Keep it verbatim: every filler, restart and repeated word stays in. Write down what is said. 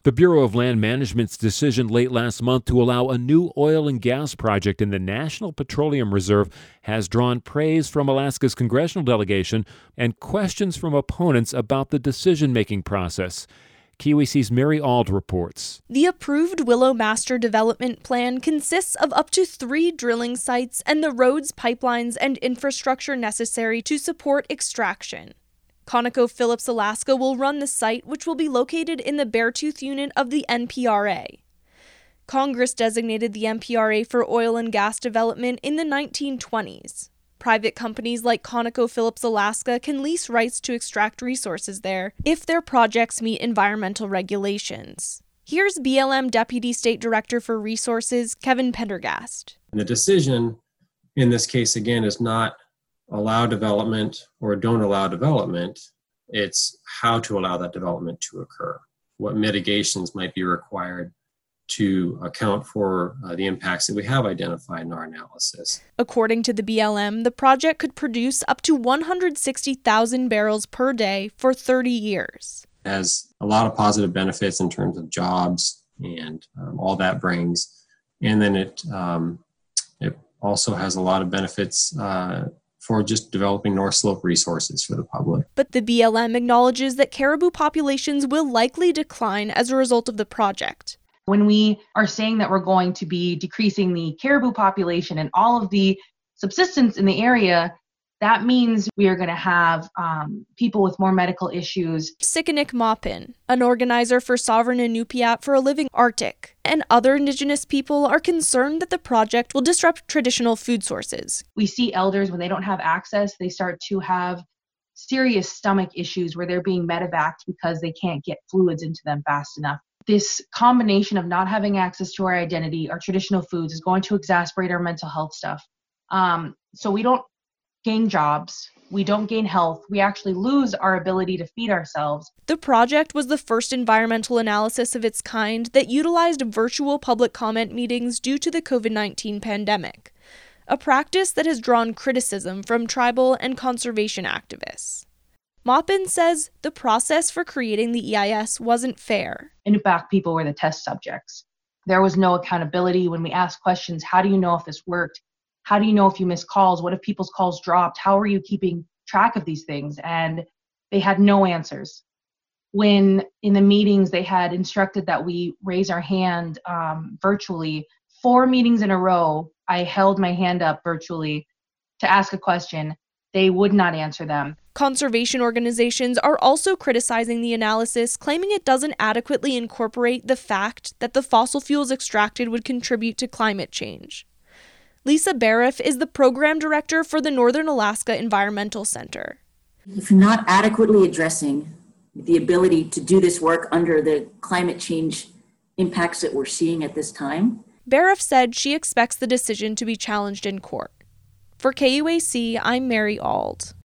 The Bureau of Land Management's decision late last month to allow a new oil and gas project in the National Petroleum Reserve has drawn praise from Alaska's congressional delegation and questions from opponents about the decision-making process. K U A C's Mary Auld reports. The approved Willow Master Development Plan consists of up to three drilling sites and the roads, pipelines, and infrastructure necessary to support extraction. ConocoPhillips Alaska will run the site, which will be located in the Beartooth unit of the N P R A. Congress designated the N P R A for oil and gas development in the nineteen twenties. Private companies like ConocoPhillips Alaska can lease rights to extract resources there if their projects meet environmental regulations. Here's B L M Deputy State Director for Resources, Kevin Pendergast. The decision in this case, again, is not allow development or don't allow development. It's how to allow that development to occur, what mitigations might be required to account for uh, the impacts that we have identified in our analysis. According to the B L M, the project could produce up to one hundred sixty thousand barrels per day for thirty years. It has a lot of positive benefits in terms of jobs and um, all that brings. And then it, um, it also has a lot of benefits uh, for just developing North Slope resources for the public. But the B L M acknowledges that caribou populations will likely decline as a result of the project. When we are saying that we're going to be decreasing the caribou population and all of the subsistence in the area, that means we are going to have um, people with more medical issues. Sikanik Maupin, an organizer for Sovereign Inupiat for a Living Arctic, and other Indigenous people are concerned that the project will disrupt traditional food sources. We see elders, when they don't have access, they start to have serious stomach issues where they're being medevaced because they can't get fluids into them fast enough. This combination of not having access to our identity, our traditional foods, is going to exacerbate our mental health stuff. Um, so we don't gain jobs, we don't gain health, we actually lose our ability to feed ourselves. The project was the first environmental analysis of its kind that utilized virtual public comment meetings due to the covid nineteen pandemic, a practice that has drawn criticism from tribal and conservation activists. Maupin says the process for creating the E I S wasn't fair. Inupiaq people were the test subjects. There was no accountability when we asked questions. How do you know if this worked? How do you know if you missed calls? What if people's calls dropped? How are you keeping track of these things? And they had no answers. When in the meetings they had instructed that we raise our hand um, virtually, four meetings in a row, I held my hand up virtually to ask a question. They would not answer them. Conservation organizations are also criticizing the analysis, claiming it doesn't adequately incorporate the fact that the fossil fuels extracted would contribute to climate change. Lisa Bariff is the program director for the Northern Alaska Environmental Center. If you're not adequately addressing the ability to do this work under the climate change impacts that we're seeing at this time, Bariff said she expects the decision to be challenged in court. For K U A C, I'm Mary Auld.